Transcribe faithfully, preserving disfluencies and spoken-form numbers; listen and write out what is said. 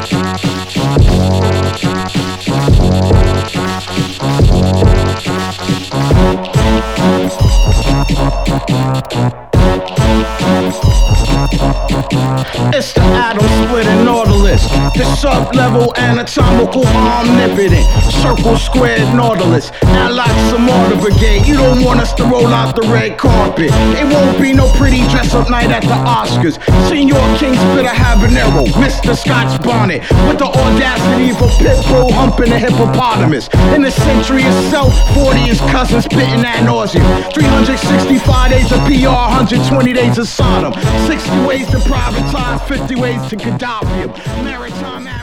It's the atom splitting Nautilus, the sub-level anatomical omnipotent circle squared Nautilus, allied Samara Brigade. You don't want us to roll out the red carpet. It won't be no pretty dress-up night at the Oscars. Senor King spit a habanero, Mister Scotch Bonnet, with the audacity of a pit bull humping a hippopotamus. In the century itself, forty is cousins spitting ad nauseum. three hundred sixty-five days of P R, one hundred twenty days of Sodom. sixty ways to privatize, fifty ways to Gaddafi. Maritime